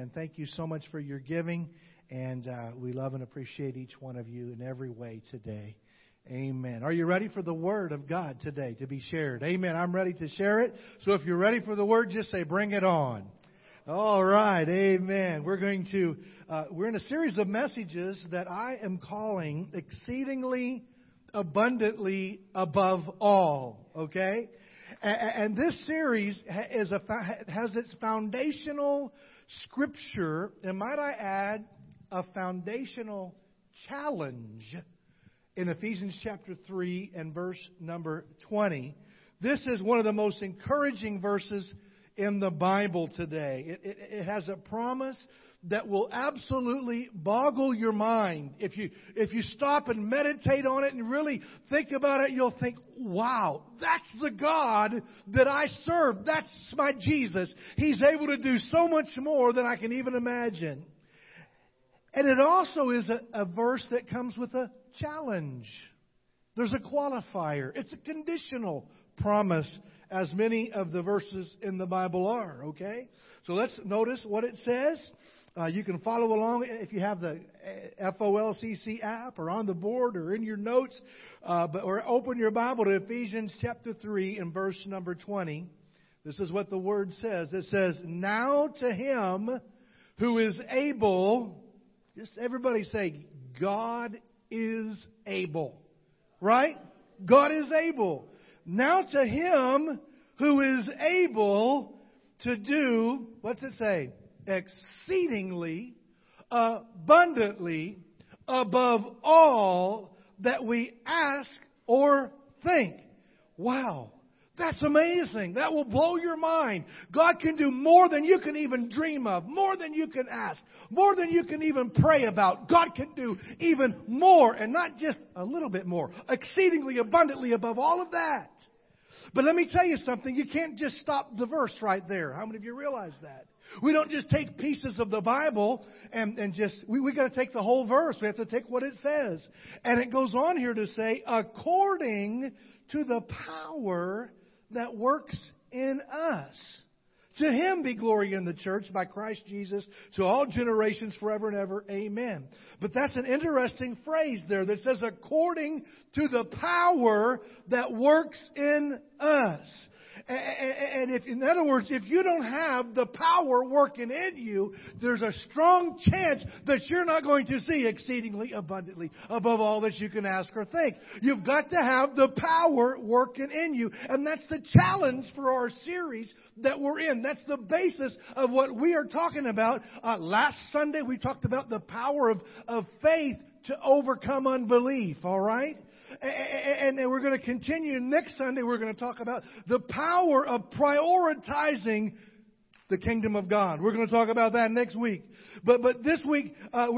Amen. Thank you so much for your giving. And we love and appreciate each one of you in every way today. Amen. Are you ready for the Word of God today to be shared? Amen. I'm ready to share it. So if you're ready for the Word, just say, bring it on. All right. Amen. We're in a series of messages that I am calling Exceedingly Abundantly Above All. Okay? And this series has its foundational scripture, and might I add, a foundational challenge in Ephesians chapter 3 and verse number 20. This is one of the most encouraging verses in the Bible today. It has a promise that will absolutely boggle your mind. If you stop and meditate on it and really think about it, you'll think, wow, that's the God that I serve. That's my Jesus. He's able to do so much more than I can even imagine. And it also is a verse that comes with a challenge. There's a qualifier. It's a conditional promise, as many of the verses in the Bible are, okay? So let's notice what it says. You can follow along if you have the FOLCC app or on the board or in your notes. Or open your Bible to Ephesians chapter 3 and verse number 20. This is what the Word says. It says, now to Him who is able... Just everybody say, God is able. Right? God is able. Now to Him who is able to do, what's it say? Exceedingly, abundantly, above all that we ask or think. Wow. That's amazing. That will blow your mind. God can do more than you can even dream of, more than you can ask, more than you can even pray about. God can do even more, and not just a little bit more, exceedingly abundantly above all of that. But let me tell you something. You can't just stop the verse right there. How many of you realize that? We don't just take pieces of the Bible and just, we got to take the whole verse. We have to take what it says. And it goes on here to say, according to the power that works in us. To Him be glory in the church by Christ Jesus to all generations forever and ever. Amen. But that's an interesting phrase there that says according to the power that works in us. And in other words, if you don't have the power working in you, there's a strong chance that you're not going to see exceedingly abundantly above all that you can ask or think. You've got to have the power working in you. And that's the challenge for our series that we're in. That's the basis of what we are talking about. Last Sunday, we talked about the power of faith to overcome unbelief. All right? And we're going to continue. Next Sunday, we're going to talk about the power of prioritizing the kingdom of God. We're going to talk about that next week. But this week,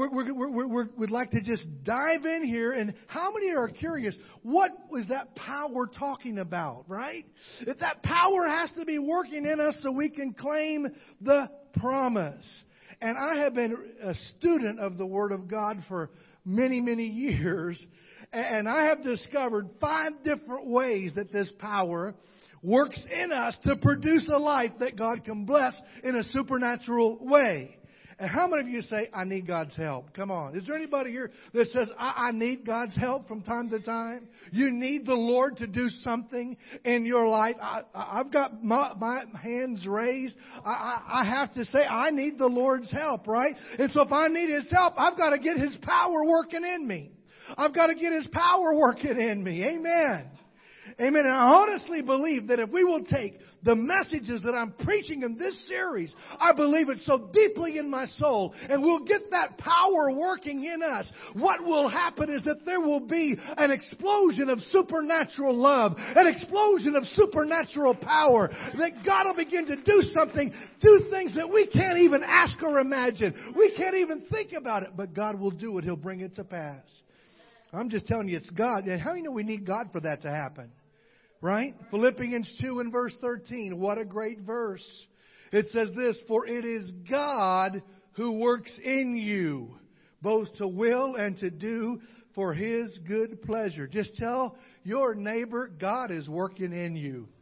we'd like to just dive in here. And how many are curious? What was that power talking about, right? If that power has to be working in us so we can claim the promise. And I have been a student of the Word of God for many, many years. And I have discovered 5 different ways that this power works in us to produce a life that God can bless in a supernatural way. And how many of you say, I need God's help? Come on. Is there anybody here that says, I need God's help from time to time? You need the Lord to do something in your life. I've got my hands raised. I have to say, I need the Lord's help, right? And so if I need His help, I've got to get His power working in me. I've got to get His power working in me. Amen. Amen. And I honestly believe that if we will take the messages that I'm preaching in this series, I believe it so deeply in my soul, and we'll get that power working in us, what will happen is that there will be an explosion of supernatural love, an explosion of supernatural power, that God will begin to do something, do things that we can't even ask or imagine. We can't even think about it, but God will do it. He'll bring it to pass. I'm just telling you, it's God. And how do you know we need God for that to happen? Right? Philippians 2 and verse 13. What a great verse. It says this, for it is God who works in you, both to will and to do for His good pleasure. Just tell your neighbor, God is working in you.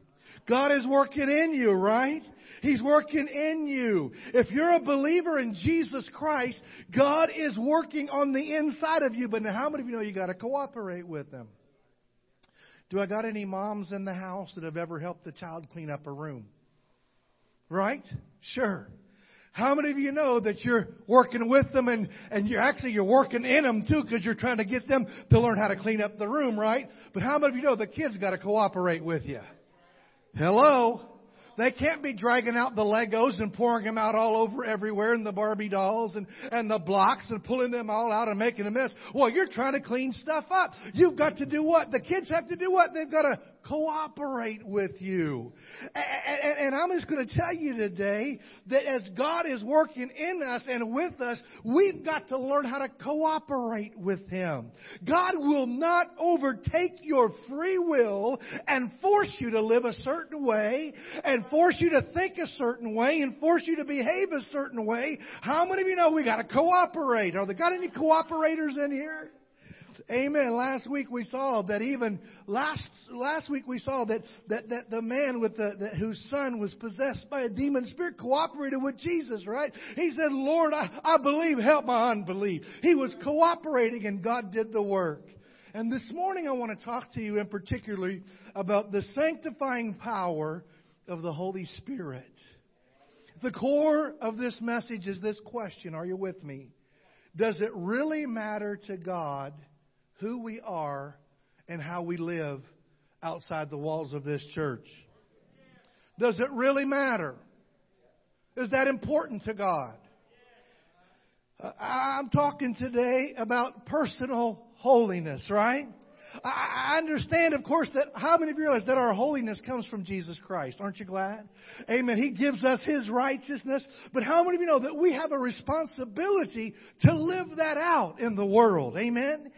God is working in you, right? He's working in you. If you're a believer in Jesus Christ, God is working on the inside of you. But now, how many of you know you got to cooperate with Him? Do I got any moms in the house that have ever helped a child clean up a room? Right? Sure. How many of you know that you're working with them and you're working in them too, because you're trying to get them to learn how to clean up the room, right? But how many of you know the kids got to cooperate with you? Hello? They can't be dragging out the Legos and pouring them out all over everywhere, and the Barbie dolls and the blocks and pulling them all out and making a mess. Well, you're trying to clean stuff up. You've got to do what? The kids have to do what? They've got to cooperate with you. And I'm just going to tell you today that as God is working in us and with us, we've got to learn how to cooperate with Him. God will not overtake your free will and force you to live a certain way and force you to think a certain way and force you to behave a certain way. How many of you know we got to cooperate? Are there got any cooperators in here? Amen. Last week we saw that the man with whose son was possessed by a demon spirit cooperated with Jesus, right? He said, Lord, I believe, help my unbelief. He was cooperating and God did the work. And this morning I want to talk to you in particularly about the sanctifying power of the Holy Spirit. The core of this message is this question. Are you with me? Does it really matter to God who we are and how we live outside the walls of this church? Does it really matter? Is that important to God? I'm talking today about personal holiness, right? I understand, of course, that how many of you realize that our holiness comes from Jesus Christ? Aren't you glad? Amen. He gives us His righteousness. But how many of you know that we have a responsibility to live that out in the world? Amen.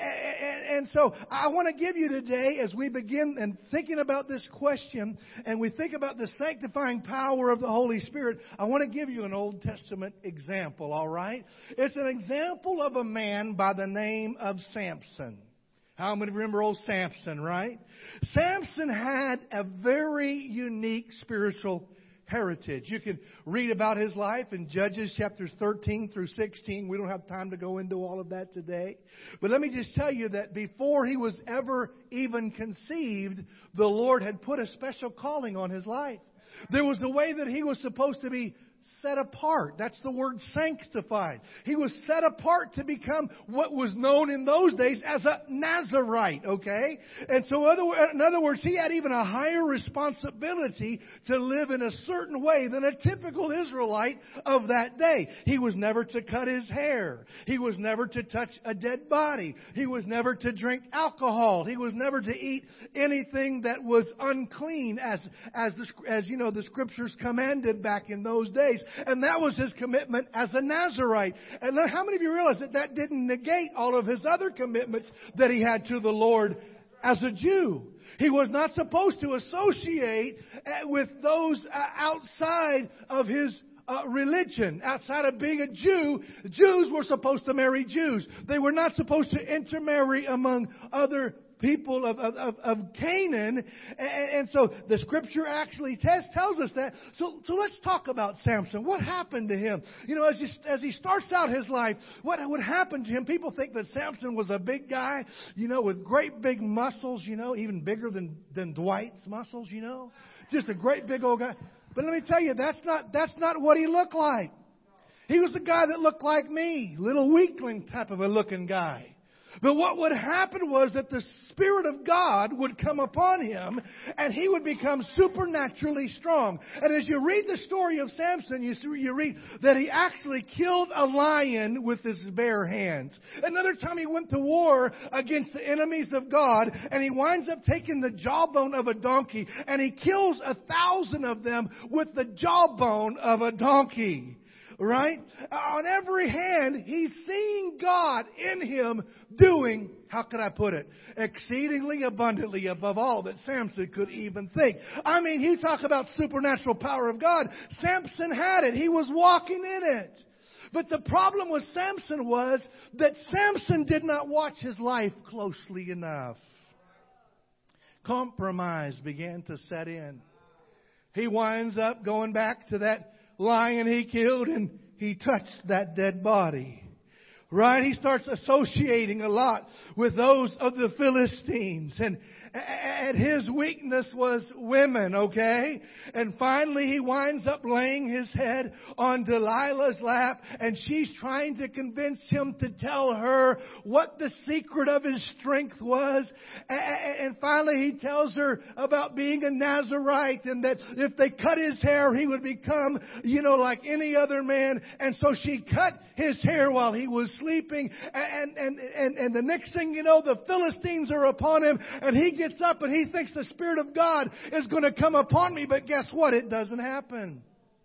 And so I want to give you today, as we begin and thinking about this question, and we think about the sanctifying power of the Holy Spirit, I want to give you an Old Testament example, all right? It's an example of a man by the name of Samson. How many remember old Samson, right? Samson had a very unique spiritual heritage. You can read about his life in Judges chapters 13 through 16. We don't have time to go into all of that today. But let me just tell you that before he was ever even conceived, the Lord had put a special calling on his life. There was a way that he was supposed to be set apart. That's the word sanctified. He was set apart to become what was known in those days as a Nazirite, okay? And so in other words, he had even a higher responsibility to live in a certain way than a typical Israelite of that day. He was never to cut his hair. He was never to touch a dead body. He was never to drink alcohol. He was never to eat anything that was unclean as you know, the scriptures commanded back in those days. And that was his commitment as a Nazirite. And how many of you realize that didn't negate all of his other commitments that he had to the Lord as a Jew? He was not supposed to associate with those outside of his religion. Outside of being a Jew, Jews were supposed to marry Jews. They were not supposed to intermarry among other people of Canaan. And so the scripture actually tells us that. So let's talk about Samson. What happened to him? You know, as he starts out his life, what would happen to him? People think that Samson was a big guy, you know, with great big muscles, you know, even bigger than Dwight's muscles, you know. Just a great big old guy. But let me tell you, that's not what he looked like. He was the guy that looked like me, little weakling type of a looking guy. But what would happen was that the Spirit of God would come upon him and he would become supernaturally strong. And as you read the story of Samson, you read that he actually killed a lion with his bare hands. Another time he went to war against the enemies of God and he winds up taking the jawbone of a donkey and he kills 1,000 of them with the jawbone of a donkey. Right? On every hand, he's seeing God in him doing, how can I put it, exceedingly abundantly above all that Samson could even think. I mean, you talk about supernatural power of God. Samson had it. He was walking in it. But the problem with Samson was that Samson did not watch his life closely enough. Compromise began to set in. he winds up going back to that lion he killed, and he touched that dead body. Right? He starts associating a lot with those of the Philistines. And his weakness was women, okay? And finally he winds up laying his head on Delilah's lap, and she's trying to convince him to tell her what the secret of his strength was. And finally he tells her about being a Nazirite, and that if they cut his hair, he would become, like any other man. And so she cut his hair while he was sleeping. And the next thing you know, the Philistines are upon him, and he gets up and he thinks the Spirit of God is going to come upon me. But guess what? It doesn't happen.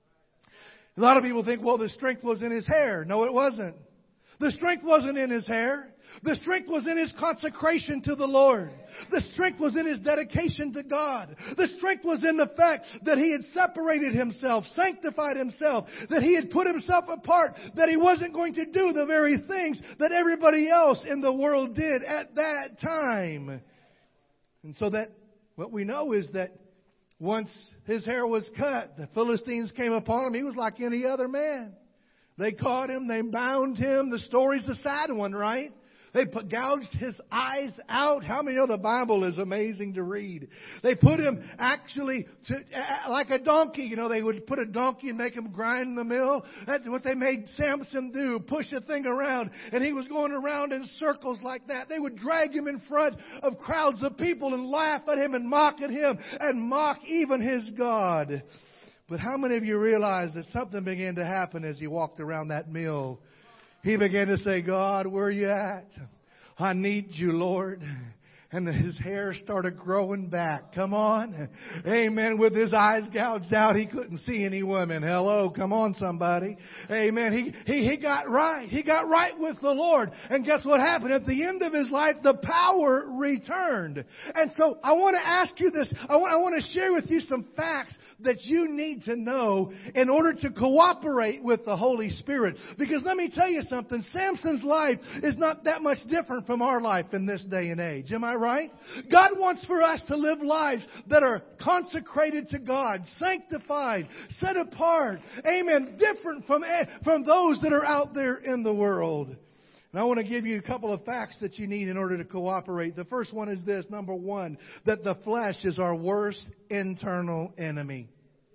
A lot of people think, well, the strength was in his hair. No, it wasn't. The strength wasn't in his hair. The strength was in his consecration to the Lord. The strength was in his dedication to God. The strength was in the fact that he had separated himself, sanctified himself, that he had put himself apart, that he wasn't going to do the very things that everybody else in the world did at that time. And so that what we know is that once his hair was cut, the Philistines came upon him. He was like any other man. They caught him. They bound him. The story's a sad one, right? They gouged his eyes out. How many know the Bible is amazing to read? They put him actually like a donkey. They would put a donkey and make him grind in the mill. That's what they made Samson do, push a thing around. And he was going around in circles like that. They would drag him in front of crowds of people and laugh at him and mock at him and mock even his God. But how many of you realize that something began to happen as he walked around that mill? He began to say, God, where are you at? I need you, Lord. And his hair started growing back. Come on. Amen. With his eyes gouged out, he couldn't see any women. Hello. Come on, somebody. Amen. He got right. He got right with the Lord. And guess what happened? At the end of his life, the power returned. And so I want to ask you this. I want to share with you some facts that you need to know in order to cooperate with the Holy Spirit. Because let me tell you something. Samson's life is not that much different from our life in this day and age. Am I right? God wants for us to live lives that are consecrated to God, sanctified, set apart. Amen. Different from those that are out there in the world. And I want to give you a couple of facts that you need in order to cooperate. The first one is this. Number one, that the flesh is our worst internal enemy.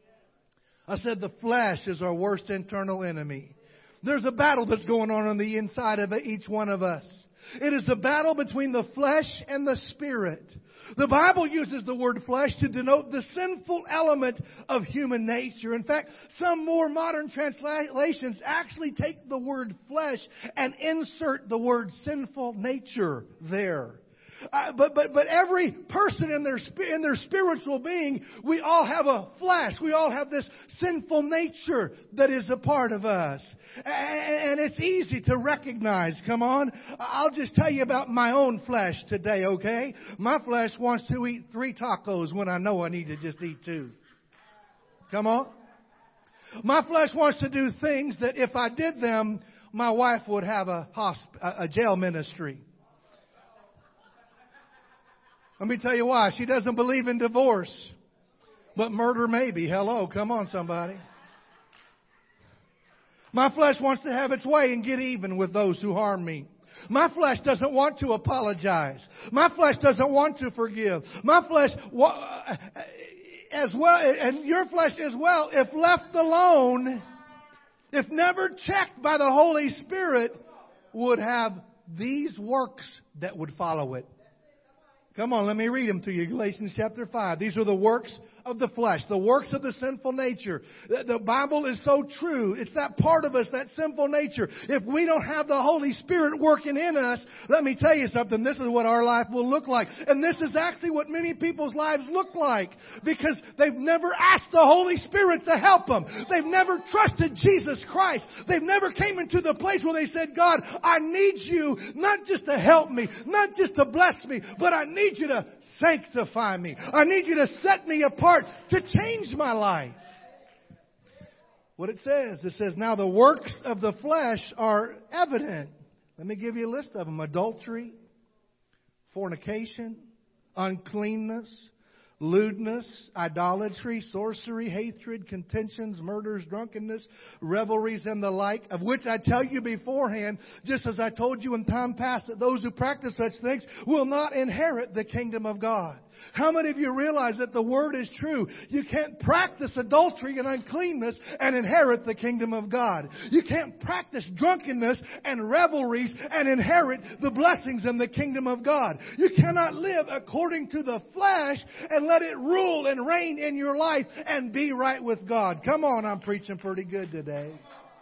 I said the flesh is our worst internal enemy. There's a battle that's going on the inside of each one of us. It is the battle between the flesh and the spirit. The Bible uses the word flesh to denote the sinful element of human nature. In fact, some more modern translations actually take the word flesh and insert the word sinful nature there. But every person in their spiritual being, we all have a flesh. We all have this sinful nature that is a part of us. And it's easy to recognize. Come on. I'll just tell you about my own flesh today, okay? My flesh wants to eat 3 tacos when I know I need to just eat 2. Come on. My flesh wants to do things that if I did them, my wife would have a jail ministry. Let me tell you why. She doesn't believe in divorce. But murder maybe. Hello, come on somebody. My flesh wants to have its way and get even with those who harm me. My flesh doesn't want to apologize. My flesh doesn't want to forgive. My flesh as well, and your flesh as well, if left alone, if never checked by the Holy Spirit, would have these works that would follow it. Come on, let me read them to you. Galatians chapter 5. These are the works of the flesh, the works of the sinful nature. The Bible is so true. It's that part of us, that sinful nature. If we don't have the Holy Spirit working in us, let me tell you something. This is what our life will look like. And this is actually what many people's lives look like. Because they've never asked the Holy Spirit to help them. They've never trusted Jesus Christ. They've never came into the place where they said, God, I need you not just to help me, not just to bless me, but I need you to sanctify me. I need you to set me apart to change my life. What it says, now the works of the flesh are evident. Let me give you a list of them. Adultery, fornication, uncleanness, lewdness, idolatry, sorcery, hatred, contentions, murders, drunkenness, revelries, and the like, of which I tell you beforehand, just as I told you in time past, that those who practice such things will not inherit the kingdom of God. How many of you realize that the Word is true? You can't practice adultery and uncleanness and inherit the kingdom of God. You can't practice drunkenness and revelries and inherit the blessings in the kingdom of God. You cannot live according to the flesh and let it rule and reign in your life and be right with God. Come on, I'm preaching pretty good today.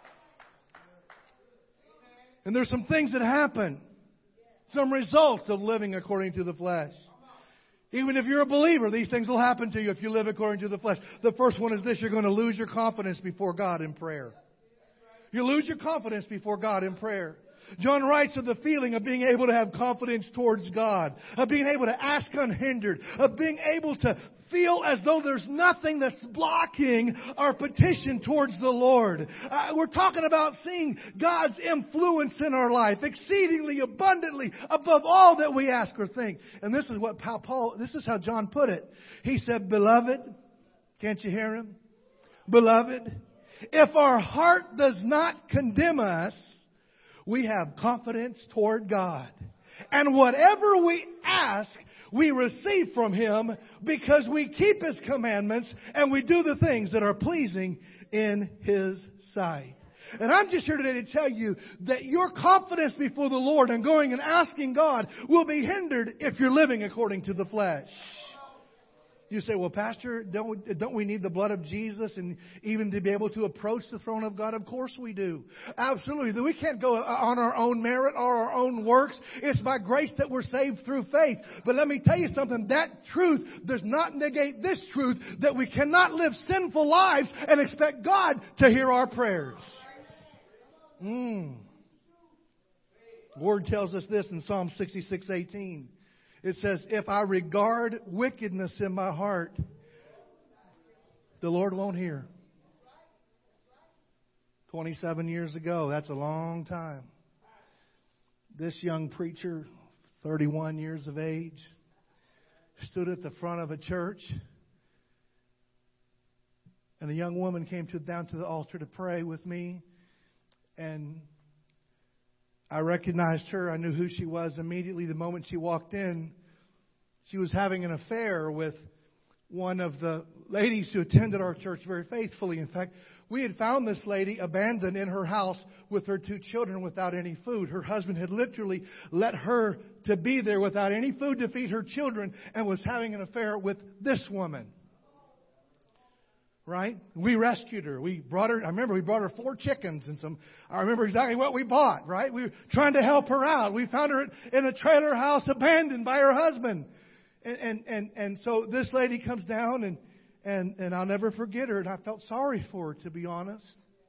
And there's some things that happen. Some results of living according to the flesh. Even if you're a believer, these things will happen to you if you live according to the flesh. The first one is this: you're going to lose your confidence before God in prayer. You lose your confidence before God in prayer. John writes of the feeling of being able to have confidence towards God, of being able to ask unhindered, of being able to feel as though there's nothing that's blocking our petition towards the Lord. We're talking about seeing God's influence in our life exceedingly abundantly above all that we ask or think. And this is what this is how John put it. He said, "Beloved," can't you hear him? "Beloved, if our heart does not condemn us, we have confidence toward God. And whatever we ask, we receive from Him, because we keep His commandments and we do the things that are pleasing in His sight." And I'm just here today to tell you that your confidence before the Lord and going and asking God will be hindered if you're living according to the flesh. You say, "Well, Pastor, don't we need the blood of Jesus and even to be able to approach the throne of God?" Of course we do. Absolutely. We can't go on our own merit or our own works. It's by grace that we're saved through faith. But let me tell you something. That truth does not negate this truth, that we cannot live sinful lives and expect God to hear our prayers. The Word tells us this in Psalm 66:18. It says, "If I regard wickedness in my heart, the Lord won't hear." 27 years ago, that's a long time. This young preacher, 31 years of age, stood at the front of a church, and a young woman came down to the altar to pray with me, and I recognized her. I knew who she was immediately the moment she walked in. She was having an affair with one of the ladies who attended our church very faithfully. In fact, we had found this lady abandoned in her house with her 2 children without any food. Her husband had literally let her to be there without any food to feed her children and was having an affair with this woman. Right? We rescued her. We brought her. I remember we brought her 4 chickens and some. I remember exactly what we bought. Right? We were trying to help her out. We found her in a trailer house, abandoned by her husband. And so this lady comes down and I'll never forget her. And I felt sorry for her, to be honest,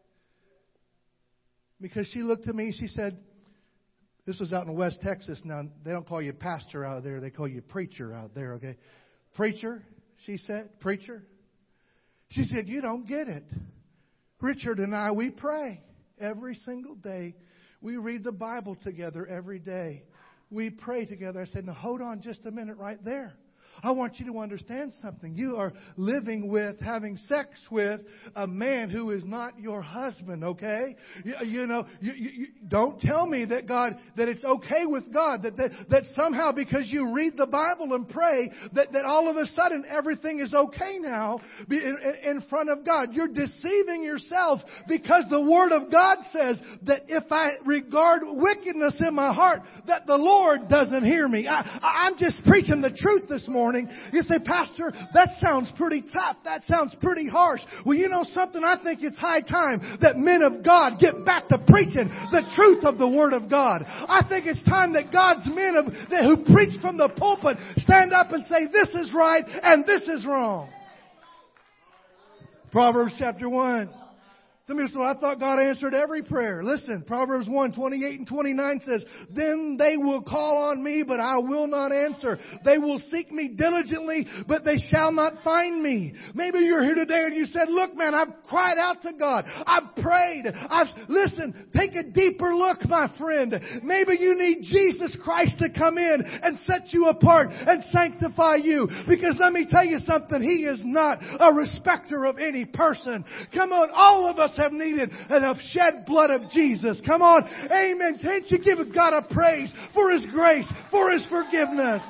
because she looked at me and she said, this was out in West Texas. Now they don't call you pastor out there; they call you preacher out there. Okay, preacher. She said, "Preacher." She said, "You don't get it. Richard and I, we pray every single day. We read the Bible together every day. We pray together." I said, "Now hold on just a minute right there. I want you to understand something. You are living with, having sex with a man who is not your husband, okay? You don't tell me that that it's okay with God, that somehow because you read the Bible and pray, that all of a sudden everything is okay now in front of God. You're deceiving yourself, because the Word of God says that if I regard wickedness in my heart, that the Lord doesn't hear me." I'm just preaching the truth this morning. You say, "Pastor, that sounds pretty tough. That sounds pretty harsh." Well, you know something? I think it's high time that men of God get back to preaching the truth of the Word of God. I think it's time that God's men who preach from the pulpit stand up and say, this is right and this is wrong. Proverbs chapter 1. Some people say, well, I thought God answered every prayer. Listen, Proverbs 1:28 and 29 says, then they will call on me, but I will not answer. They will seek me diligently, but they shall not find me. Maybe you're here today and you said, look, man, I've cried out to God. I've prayed. Listen, take a deeper look, my friend. Maybe you need Jesus Christ to come in and set you apart and sanctify you. Because let me tell you something, He is not a respecter of any person. Come on, all of us have needed and have shed blood of Jesus. Come on. Amen. Can't you give God a praise for His grace, for His forgiveness?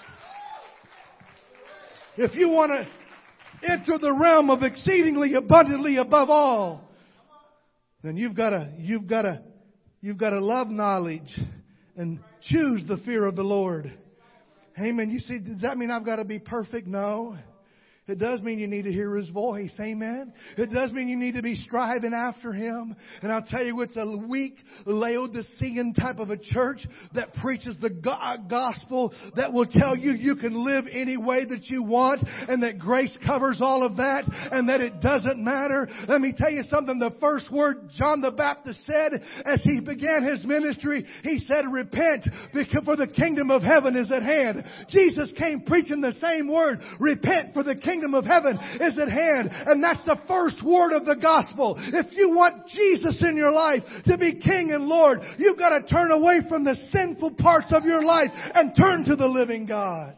If you want to enter the realm of exceedingly abundantly above all, then you've got to love knowledge and choose the fear of the Lord. Amen. You see, does that mean I've got to be perfect? No. It does mean you need to hear His voice. Amen. It does mean you need to be striving after Him. And I'll tell you, it's a weak, Laodicean type of a church that preaches the gospel that will tell you you can live any way that you want and that grace covers all of that and that it doesn't matter. Let me tell you something. The first word John the Baptist said as he began his ministry, he said, repent, because for the kingdom of heaven is at hand. Jesus came preaching the same word. Repent, for the kingdom of heaven is at hand. And that's the first word of the gospel. If you want Jesus in your life to be King and Lord, you've got to turn away from the sinful parts of your life and turn to the living God.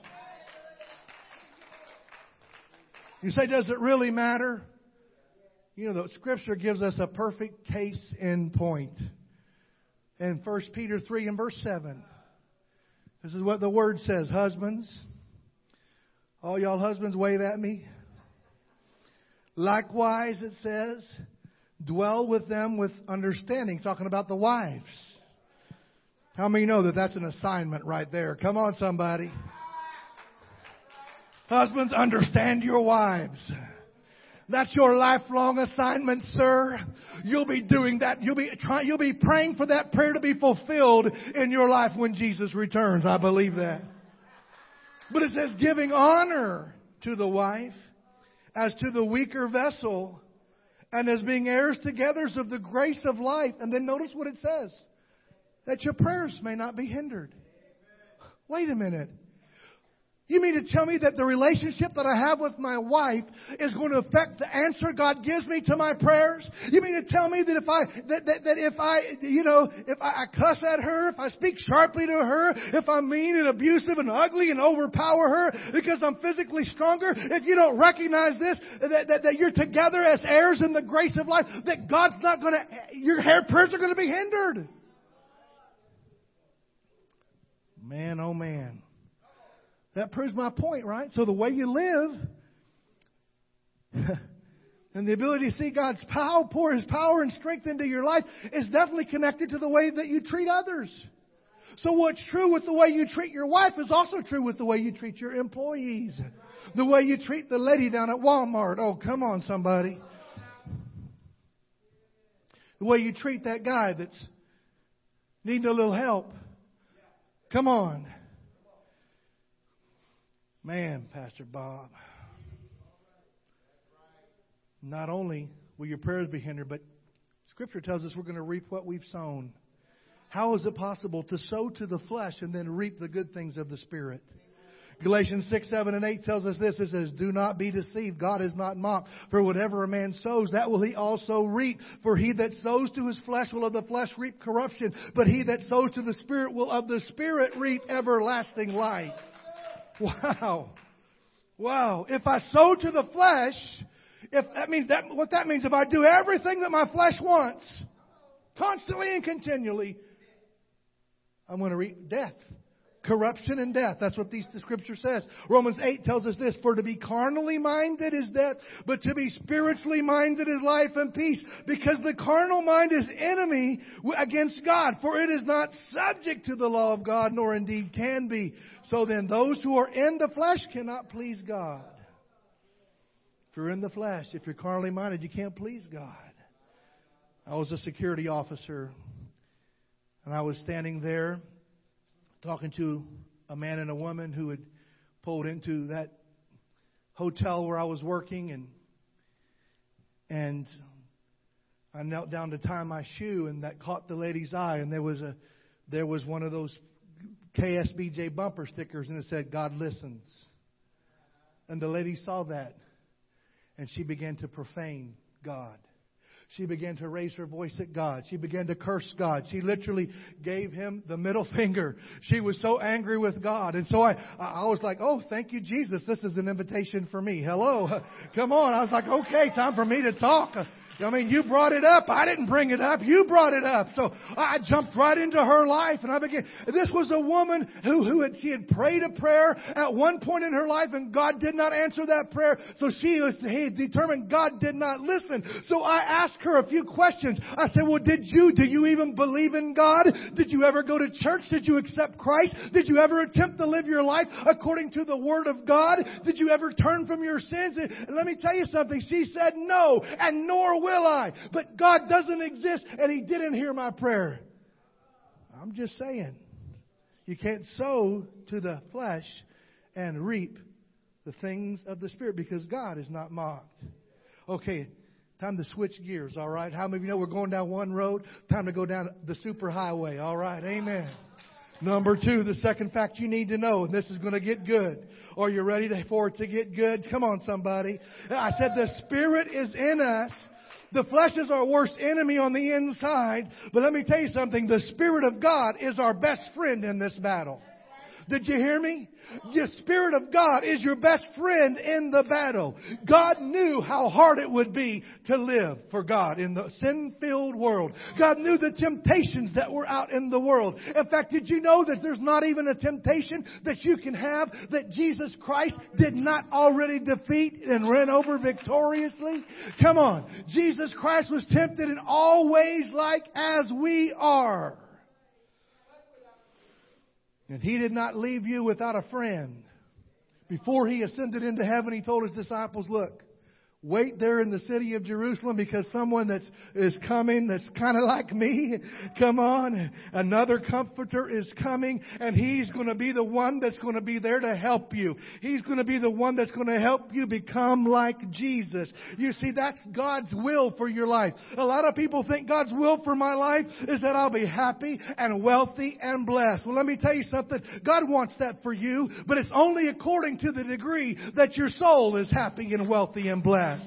You say, does it really matter? You know, the Scripture gives us a perfect case in point. In 1 Peter 3 and verse 7. This is what the Word says. Husbands, all y'all husbands wave at me. Likewise, it says, dwell with them with understanding. Talking about the wives. How many know that that's an assignment right there? Come on, somebody. Husbands, understand your wives. That's your lifelong assignment, sir. You'll be doing that. You'll be praying for that prayer to be fulfilled in your life when Jesus returns. I believe that. But it says giving honor to the wife as to the weaker vessel and as being heirs together of the grace of life. And then notice what it says. That your prayers may not be hindered. Wait a minute. You mean to tell me that the relationship that I have with my wife is going to affect the answer God gives me to my prayers? You mean to tell me that if I cuss at her, if I speak sharply to her, if I'm mean and abusive and ugly and overpower her because I'm physically stronger, if you don't recognize this, that you're together as heirs in the grace of life, that God's not going to, your prayers are going to be hindered? Man, oh man. That proves my point, right? So the way you live and the ability to see God's power, pour His power and strength into your life is definitely connected to the way that you treat others. So what's true with the way you treat your wife is also true with the way you treat your employees. The way you treat the lady down at Walmart. Oh, come on, somebody. The way you treat that guy that's needing a little help. Come on. Man, Pastor Bob, not only will your prayers be hindered, but Scripture tells us we're going to reap what we've sown. How is it possible to sow to the flesh and then reap the good things of the Spirit? Galatians 6, 7, and 8 tells us this. It says, do not be deceived. God is not mocked. For whatever a man sows, that will he also reap. For he that sows to his flesh will of the flesh reap corruption. But he that sows to the Spirit will of the Spirit reap everlasting life. Wow. Wow. If I sow to the flesh, what that means, if I do everything that my flesh wants, constantly and continually, I'm going to reap death. Corruption and death. That's what the Scripture says. Romans 8 tells us this. For to be carnally minded is death, but to be spiritually minded is life and peace. Because the carnal mind is enemy against God. For it is not subject to the law of God, nor indeed can be. So then those who are in the flesh cannot please God. If you're in the flesh, if you're carnally minded, you can't please God. I was a security officer, and I was standing there talking to a man and a woman who had pulled into that hotel where I was working, and I knelt down to tie my shoe, and that caught the lady's eye, and there was one of those KSBJ bumper stickers, and it said, "God listens." And the lady saw that, and she began to profane God. She began to raise her voice at God. She began to curse God. She literally gave Him the middle finger. She was so angry with God. And so I was like, oh, thank you, Jesus. This is an invitation for me. Hello. Come on. I was like, okay, time for me to talk. I mean, you brought it up. I didn't bring it up. You brought it up. So I jumped right into her life, and I began. This was a woman she had prayed a prayer at one point in her life, and God did not answer that prayer. So she had determined God did not listen. So I asked her a few questions. I said, well, do you even believe in God? Did you ever go to church? Did you accept Christ? Did you ever attempt to live your life according to the Word of God? Did you ever turn from your sins? And let me tell you something. She said no, and nor will I. But God doesn't exist, and He didn't hear my prayer. I'm just saying. You can't sow to the flesh and reap the things of the Spirit, because God is not mocked. Okay, time to switch gears, all right? How many of you know we're going down one road? Time to go down the super highway, all right? Amen. Number 2, the second fact you need to know, and this is going to get good. Are you ready for it to get good? Come on, somebody. I said the Spirit is in us. The flesh is our worst enemy on the inside. But let me tell you something. The Spirit of God is our best friend in this battle. Did you hear me? The Spirit of God is your best friend in the battle. God knew how hard it would be to live for God in the sin-filled world. God knew the temptations that were out in the world. In fact, did you know that there's not even a temptation that you can have that Jesus Christ did not already defeat and win over victoriously? Come on. Jesus Christ was tempted in all ways like as we are. And He did not leave you without a friend. Before He ascended into heaven, He told His disciples, look, wait there in the city of Jerusalem, because someone is coming that's kind of like me. Come on. Another comforter is coming, and He's going to be the one that's going to be there to help you. He's going to be the one that's going to help you become like Jesus. You see, that's God's will for your life. A lot of people think God's will for my life is that I'll be happy and wealthy and blessed. Well, let me tell you something. God wants that for you, but it's only according to the degree that your soul is happy and wealthy and blessed.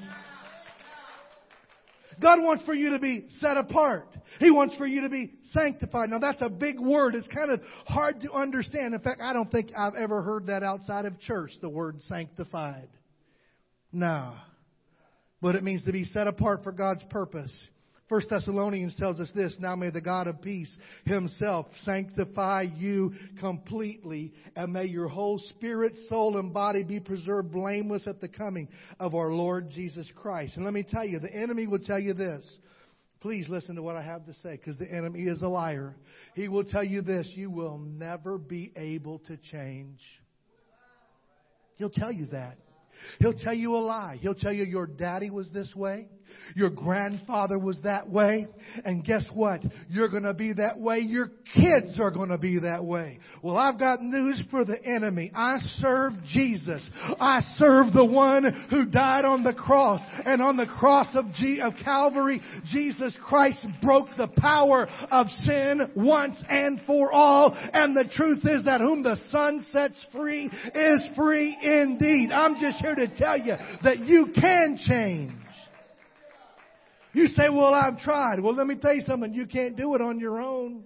God wants for you to be set apart. He wants for you to be sanctified. Now that's a big word. It's kind of hard to understand. In fact, I don't think I've ever heard that outside of church, the word sanctified. No. But it means to be set apart for God's purpose. 1 Thessalonians tells us this, now may the God of peace Himself sanctify you completely, and may your whole spirit, soul, and body be preserved blameless at the coming of our Lord Jesus Christ. And let me tell you, the enemy will tell you this. Please listen to what I have to say, because the enemy is a liar. He will tell you this, you will never be able to change. He'll tell you that. He'll tell you a lie. He'll tell you your daddy was this way. Your grandfather was that way. And guess what? You're going to be that way. Your kids are going to be that way. Well, I've got news for the enemy. I serve Jesus. I serve the one who died on the cross. And on the cross of Calvary, Jesus Christ broke the power of sin once and for all. And the truth is that whom the Son sets free is free indeed. I'm just here to tell you that you can change. You say, well, I've tried. Well, let me tell you something. You can't do it on your own.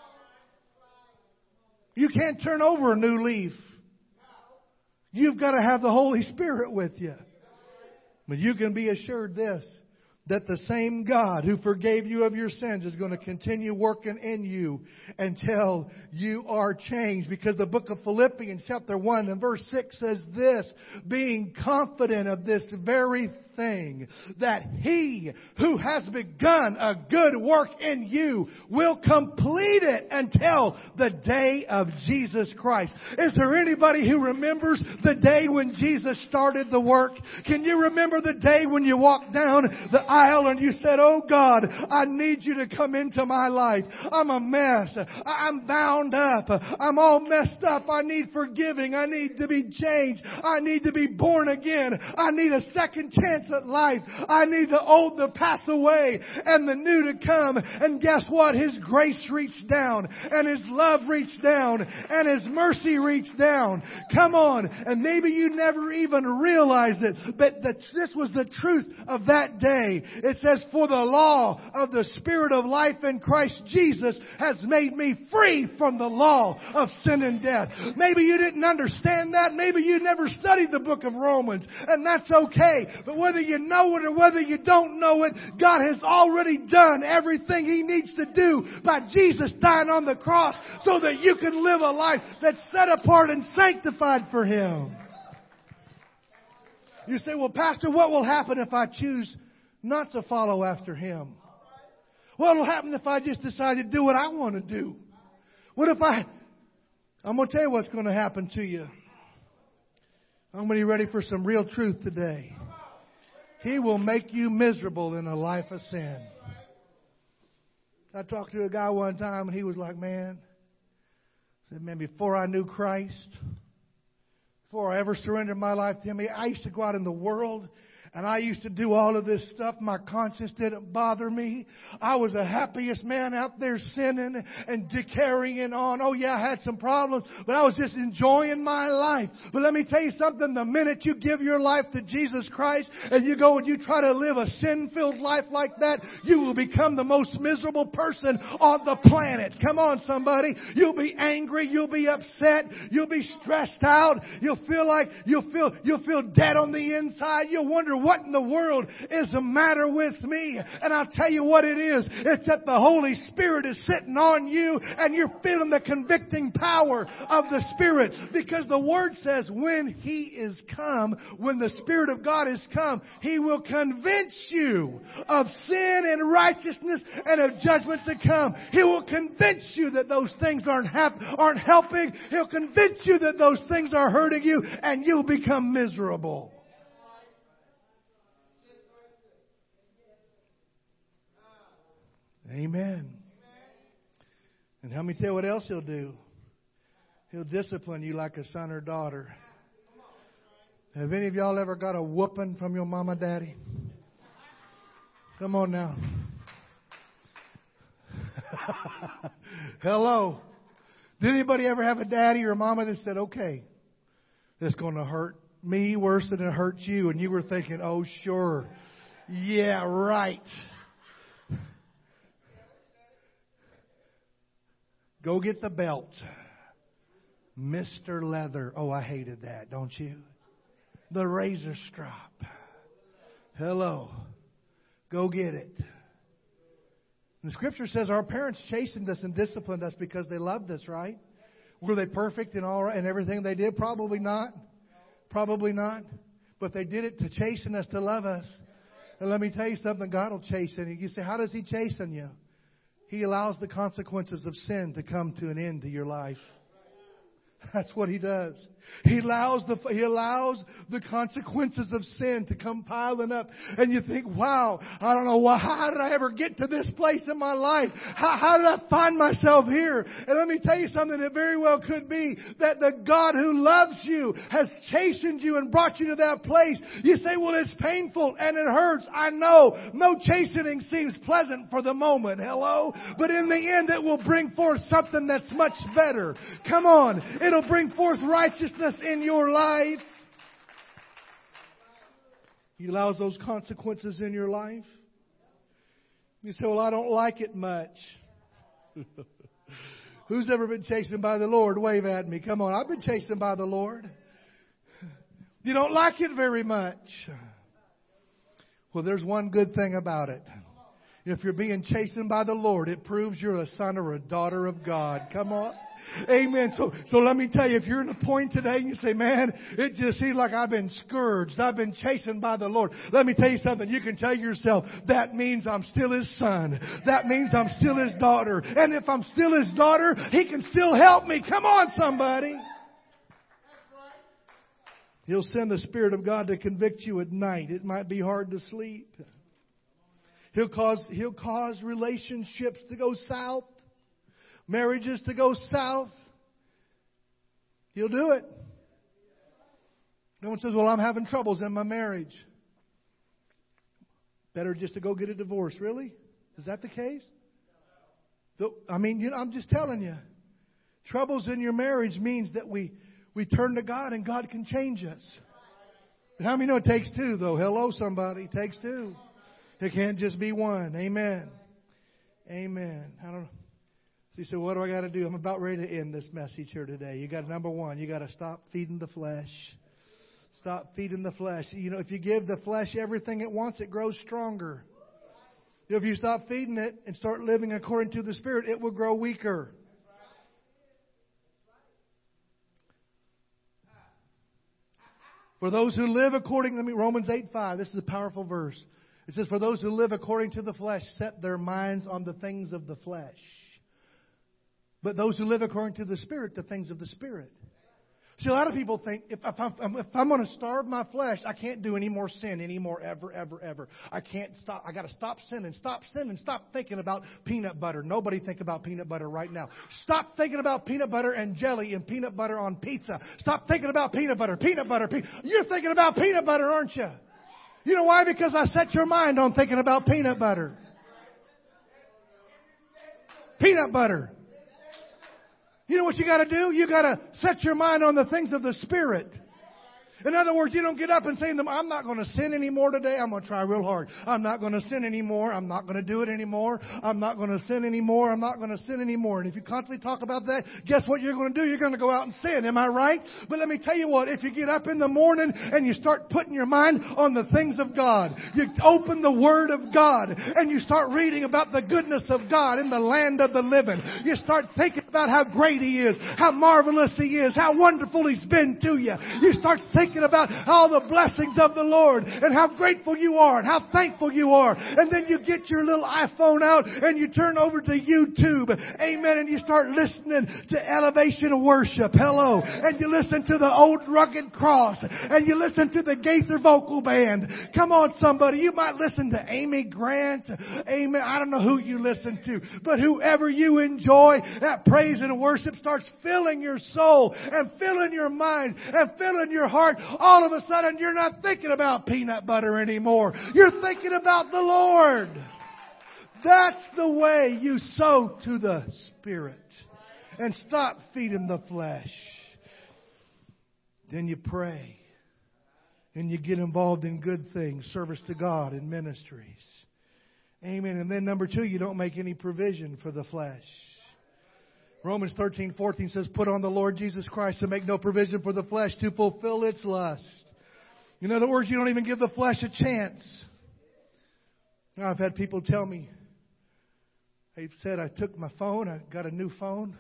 You can't turn over a new leaf. You've got to have the Holy Spirit with you. But you can be assured this, that the same God who forgave you of your sins is going to continue working in you until you are changed. Because the book of Philippians chapter 1 and verse 6 says this, being confident of this very thing, that He who has begun a good work in you will complete it until the day of Jesus Christ. Is there anybody who remembers the day when Jesus started the work? Can you remember the day when you walked down the aisle and you said, oh God, I need you to come into my life. I'm a mess. I'm bound up. I'm all messed up. I need forgiving. I need to be changed. I need to be born again. I need a second chance magnificent life. I need the old to pass away and the new to come. And guess what? His grace reached down and His love reached down and His mercy reached down. Come on. And maybe you never even realized it, but this was the truth of that day. It says, for the law of the Spirit of life in Christ Jesus has made me free from the law of sin and death. Maybe you didn't understand that. Maybe you never studied the book of Romans, and that's okay. But whether you know it or whether you don't know it, God has already done everything He needs to do by Jesus dying on the cross so that you can live a life that's set apart and sanctified for Him. You say, well, Pastor, what will happen if I choose not to follow after Him? What will happen if I just decide to do what I want to do? What if I'm going to tell you what's going to happen to you. I'm going to be ready for some real truth today. He will make you miserable in a life of sin. I talked to a guy one time and he was like, man, before I knew Christ, before I ever surrendered my life to Him, I used to go out in the world and I used to do all of this stuff. My conscience didn't bother me. I was the happiest man out there sinning and carrying on. Oh yeah, I had some problems, but I was just enjoying my life. But let me tell you something. The minute you give your life to Jesus Christ and you go and you try to live a sin-filled life like that, you will become the most miserable person on the planet. Come on, somebody. You'll be angry. You'll be upset. You'll be stressed out. You'll feel dead on the inside. You'll wonder, what in the world is the matter with me? And I'll tell you what it is. It's that the Holy Spirit is sitting on you and you're feeling the convicting power of the Spirit. Because the Word says when He is come, when the Spirit of God is come, He will convince you of sin and righteousness and of judgment to come. He will convince you that those things aren't helping. He'll convince you that those things are hurting you and you'll become miserable. Amen. And let me tell you what else He'll do. He'll discipline you like a son or daughter. Have any of y'all ever got a whooping from your mama, daddy? Come on now. Hello. Did anybody ever have a daddy or a mama that said, okay, it's going to hurt me worse than it hurts you? And you were thinking, oh, sure. Yeah, right. Go get the belt. Mr. Leather. Oh, I hated that, don't you? The razor strap. Hello. Go get it. The Scripture says our parents chastened us and disciplined us because they loved us, right? Were they perfect in all and everything they did? Probably not. Probably not. But they did it to chasten us, to love us. And let me tell you something, God will chasten you. You say, how does He chasten you? He allows the consequences of sin to come to an end to your life. That's what He does. He allows the consequences of sin to come piling up. And you think, wow, I don't know why. How did I ever get to this place in my life? How did I find myself here? And let me tell you something. It very well could be that the God who loves you has chastened you and brought you to that place. You say, well, it's painful and it hurts. I know. No chastening seems pleasant for the moment. Hello? But in the end, it will bring forth something that's much better. Come on. It'll bring forth righteousness in your life. He allows those consequences in your life. You say, well, I don't like it much. Who's ever been chastened by the Lord? Wave at me. Come on. I've been chastened by the Lord. You don't like it very much. Well, there's one good thing about it. If you're being chastened by the Lord, it proves you're a son or a daughter of God. Come on. Amen. So let me tell you, if you're in a point today and you say, man, it just seems like I've been scourged. I've been chastened by the Lord. Let me tell you something. You can tell yourself, that means I'm still His son. That means I'm still His daughter. And if I'm still His daughter, He can still help me. Come on, somebody. He'll send the Spirit of God to convict you at night. It might be hard to sleep. He'll cause relationships to go south. Marriages to go south. He'll do it. No one says, well, I'm having troubles in my marriage. Better just to go get a divorce. Really? Is that the case? I'm just telling you. Troubles in your marriage means that we turn to God and God can change us. And how many know it takes two, though? Hello, somebody. It takes two. It can't just be one. Amen. Amen. I don't know. So you say, what do I got to do? I'm about ready to end this message here today. You got number one, you got to stop feeding the flesh. Stop feeding the flesh. You know, if you give the flesh everything it wants, it grows stronger. If you stop feeding it and start living according to the Spirit, it will grow weaker. For those who live according to Romans 8:5, this is a powerful verse. It says, for those who live according to the flesh set their minds on the things of the flesh. But those who live according to the Spirit, the things of the Spirit. See, a lot of people think, if I'm going to starve my flesh, I can't do any more sin anymore, ever. I can't stop. I got to stop sinning. Stop sinning. Stop thinking about peanut butter. Nobody think about peanut butter right now. Stop thinking about peanut butter and jelly and peanut butter on pizza. Stop thinking about peanut butter. You're thinking about peanut butter, aren't you? You know why? Because I set your mind on thinking about peanut butter. Peanut butter. You know what you got to do? You got to set your mind on the things of the Spirit. In other words, you don't get up and say to them, I'm not going to sin anymore today. I'm going to try real hard. I'm not going to sin anymore. I'm not going to do it anymore. I'm not going to sin anymore. I'm not going to sin anymore. And if you constantly talk about that, guess what you're going to do? You're going to go out and sin. Am I right? But let me tell you what, if you get up in the morning and you start putting your mind on the things of God, you open the Word of God and you start reading about the goodness of God in the land of the living. You start thinking about how great He is, how marvelous He is, how wonderful He's been to you. You start thinking about all the blessings of the Lord and how grateful you are and how thankful you are. And then you get your little iPhone out and you turn over to YouTube. Amen. And you start listening to Elevation Worship. Hello. And you listen to the Old Rugged Cross. And you listen to the Gaither Vocal Band. Come on, somebody. You might listen to Amy Grant. Amen. I don't know who you listen to. But whoever you enjoy, that praise and worship starts filling your soul and filling your mind and filling your heart. All of a sudden, you're not thinking about peanut butter anymore. You're thinking about the Lord. That's the way you sow to the Spirit. And stop feeding the flesh. Then you pray. And you get involved in good things, service to God and ministries. Amen. And then number two, you don't make any provision for the flesh. Romans 13:14 says, put on the Lord Jesus Christ and make no provision for the flesh to fulfill its lust. In other words, you don't even give the flesh a chance. Now, I've had people tell me, they've said, I took my phone, I got a new phone,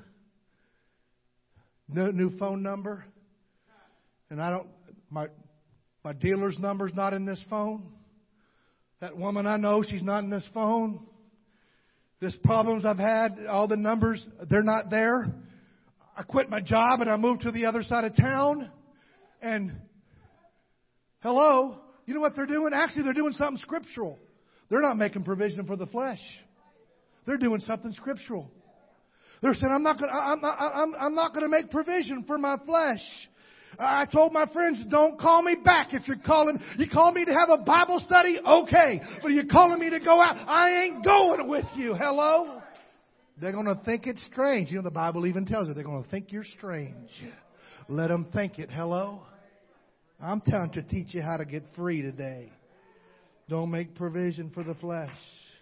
new phone number, and my dealer's number's not in this phone. That woman I know, she's not in this phone. There's problems I've had, all the numbers, they're not there. I quit my job and I moved to the other side of town. And, hello, you know what they're doing? Actually, they're doing something scriptural. They're not making provision for the flesh. They're doing something scriptural. They're saying, I'm not going to make provision for my flesh. I told my friends, don't call me back if you call me to have a Bible study, okay. But you're calling me to go out, I ain't going with you. Hello? They're going to think it's strange. You know, the Bible even tells you they're going to think you're strange. Let them think it. Hello? I'm trying to teach you how to get free today. Don't make provision for the flesh.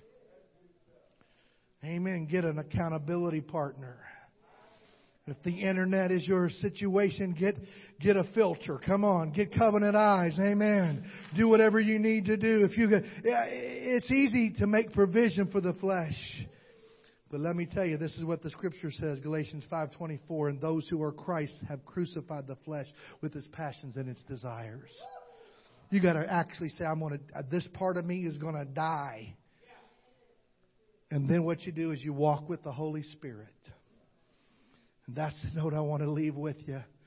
Amen. Get an accountability partner. If the internet is your situation, get a filter. Come on, get covenant eyes. Amen. Do whatever you need to do. It's easy to make provision for the flesh. But let me tell you, this is what the Scripture says, Galatians 5:24. And those who are Christ have crucified the flesh with its passions and its desires. You got to actually say, this part of me is going to die. And then what you do is you walk with the Holy Spirit. And that's the note I want to leave with you.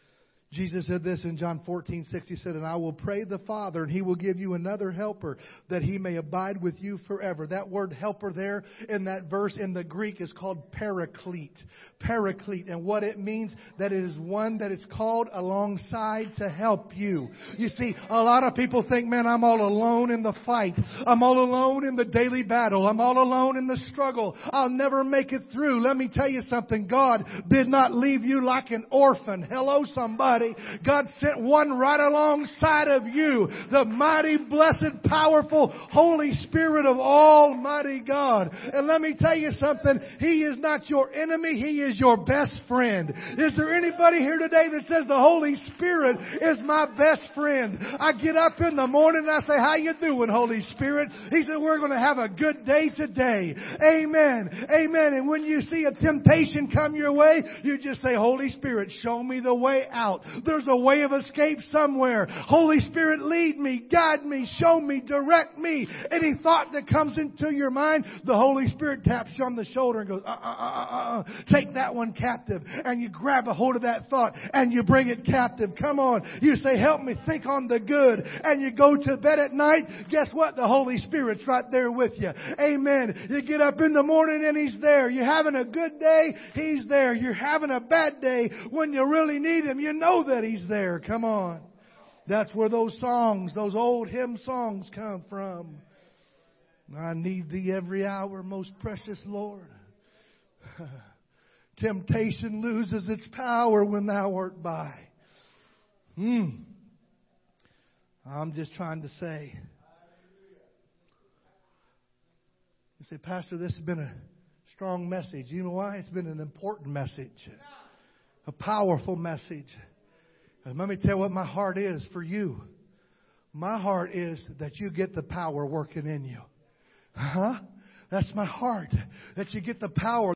Jesus said this in John 14:6. He said, and I will pray the Father, and He will give you another helper, that He may abide with you forever. That word helper there in that verse in the Greek is called paraclete. Paraclete. And what it means, that it is one that is called alongside to help you. You see, a lot of people think, man, I'm all alone in the fight. I'm all alone in the daily battle. I'm all alone in the struggle. I'll never make it through. Let me tell you something. God did not leave you like an orphan. Hello, somebody. God sent one right alongside of you. The mighty, blessed, powerful Holy Spirit of Almighty God. And let me tell you something. He is not your enemy. He is your best friend. Is there anybody here today that says the Holy Spirit is my best friend? I get up in the morning and I say, how you doing, Holy Spirit? He said, we're going to have a good day today. Amen. Amen. And when you see a temptation come your way, you just say, Holy Spirit, show me the way out. There's a way of escape somewhere. Holy Spirit, lead me, guide me, show me, direct me. Any thought that comes into your mind, the Holy Spirit taps you on the shoulder and goes, take that one captive. And you grab a hold of that thought and you bring it captive. Come on. You say, help me think on the good. And you go to bed at night. Guess what? The Holy Spirit's right there with you. Amen. You get up in the morning and He's there. You're having a good day. He's there. You're having a bad day. When you really need Him, you know that He's there. Come on. That's where those songs, those old hymn songs come from. I need Thee every hour, most precious Lord. Temptation loses its power when Thou art by. I'm just trying to say. You say, Pastor, this has been a strong message. You know why? It's been an important message. A powerful message. And let me tell you what my heart is for you. My heart is that you get the power working in you. That's my heart. That you get the power.